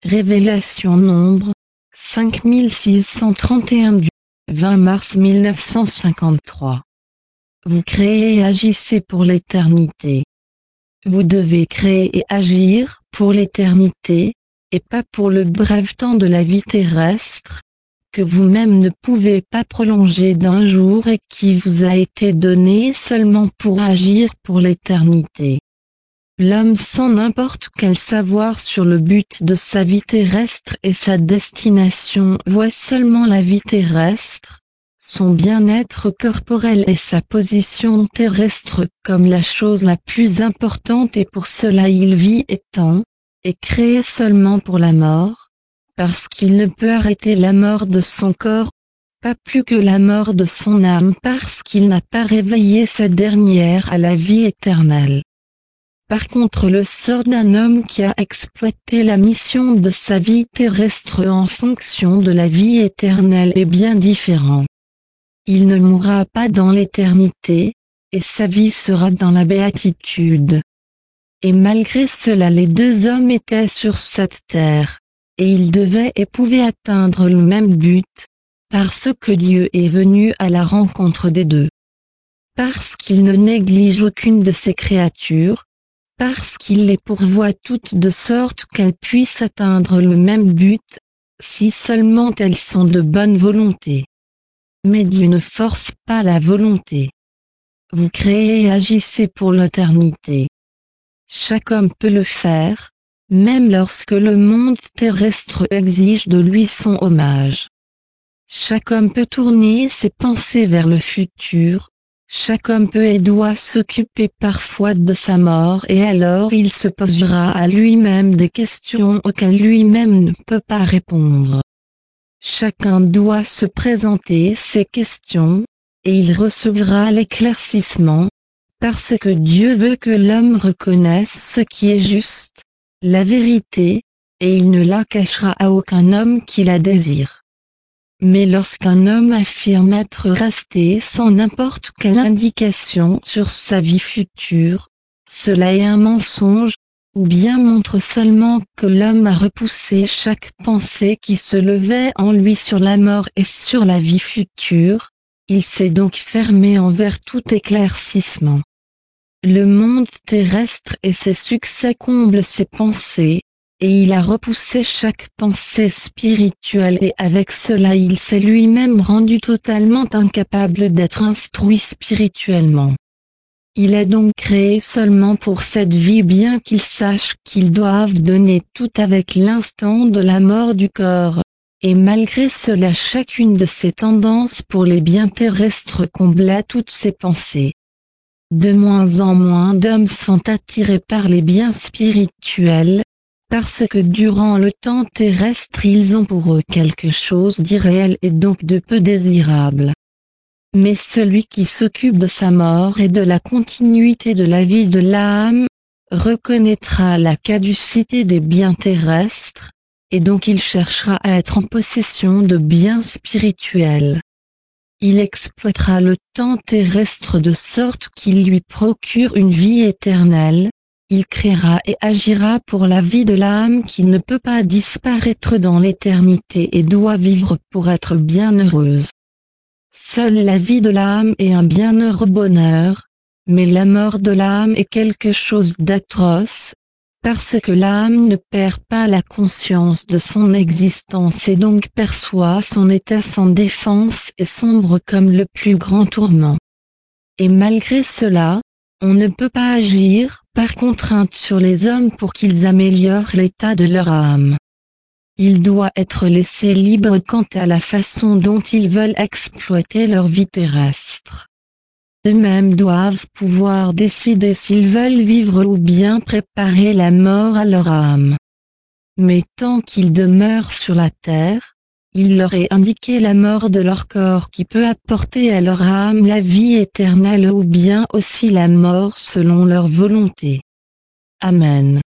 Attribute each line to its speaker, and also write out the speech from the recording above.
Speaker 1: Révélation Nombre 5631 du 20 mars 1953. Vous créez et agissez pour l'éternité. Vous devez créer et agir pour l'éternité, et pas pour le bref temps de la vie terrestre, que vous-même ne pouvez pas prolonger d'un jour et qui vous a été donné seulement pour agir pour l'éternité. L'homme sans n'importe quel savoir sur le but de sa vie terrestre et sa destination voit seulement la vie terrestre, son bien-être corporel et sa position terrestre comme la chose la plus importante, et pour cela il vit étant, et crée seulement pour la mort, parce qu'il ne peut arrêter la mort de son corps, pas plus que la mort de son âme, parce qu'il n'a pas réveillé cette dernière à la vie éternelle. Par contre, le sort d'un homme qui a exploité la mission de sa vie terrestre en fonction de la vie éternelle est bien différent. Il ne mourra pas dans l'éternité, et sa vie sera dans la béatitude. Et malgré cela, les deux hommes étaient sur cette terre, et ils devaient et pouvaient atteindre le même but, parce que Dieu est venu à la rencontre des deux. Parce qu'il ne néglige aucune de ses créatures, parce qu'il les pourvoit toutes de sorte qu'elles puissent atteindre le même but, si seulement elles sont de bonne volonté. Mais Dieu ne force pas la volonté. Vous créez et agissez pour l'éternité. Chaque homme peut le faire, même lorsque le monde terrestre exige de lui son hommage. Chaque homme peut tourner ses pensées vers le futur. Chaque homme peut et doit s'occuper parfois de sa mort, et alors il se posera à lui-même des questions auxquelles lui-même ne peut pas répondre. Chacun doit se présenter ces questions, et il recevra l'éclaircissement, parce que Dieu veut que l'homme reconnaisse ce qui est juste, la vérité, et il ne la cachera à aucun homme qui la désire. Mais lorsqu'un homme affirme être resté sans n'importe quelle indication sur sa vie future, cela est un mensonge, ou bien montre seulement que l'homme a repoussé chaque pensée qui se levait en lui sur la mort et sur la vie future, il s'est donc fermé envers tout éclaircissement. Le monde terrestre et ses succès comblent ses pensées, et il a repoussé chaque pensée spirituelle, et avec cela il s'est lui-même rendu totalement incapable d'être instruit spirituellement. Il est donc créé seulement pour cette vie, bien qu'il sache qu'ils doivent donner tout avec l'instant de la mort du corps, et malgré cela chacune de ses tendances pour les biens terrestres combla toutes ses pensées. De moins en moins d'hommes sont attirés par les biens spirituels, parce que durant le temps terrestre ils ont pour eux quelque chose d'irréel et donc de peu désirable. Mais celui qui s'occupe de sa mort et de la continuité de la vie de l'âme, reconnaîtra la caducité des biens terrestres, et donc il cherchera à être en possession de biens spirituels. Il exploitera le temps terrestre de sorte qu'il lui procure une vie éternelle. Il créera et agira pour la vie de l'âme qui ne peut pas disparaître dans l'éternité et doit vivre pour être bienheureuse. Seule la vie de l'âme est un bienheureux bonheur, mais la mort de l'âme est quelque chose d'atroce, parce que l'âme ne perd pas la conscience de son existence et donc perçoit son état sans défense et sombre comme le plus grand tourment. Et malgré cela, on ne peut pas agir par contrainte sur les hommes pour qu'ils améliorent l'état de leur âme. Ils doivent être laissés libres quant à la façon dont ils veulent exploiter leur vie terrestre. Eux-mêmes doivent pouvoir décider s'ils veulent vivre ou bien préparer la mort à leur âme. Mais tant qu'ils demeurent sur la terre, il leur est indiqué la mort de leur corps qui peut apporter à leur âme la vie éternelle ou bien aussi la mort selon leur volonté. Amen.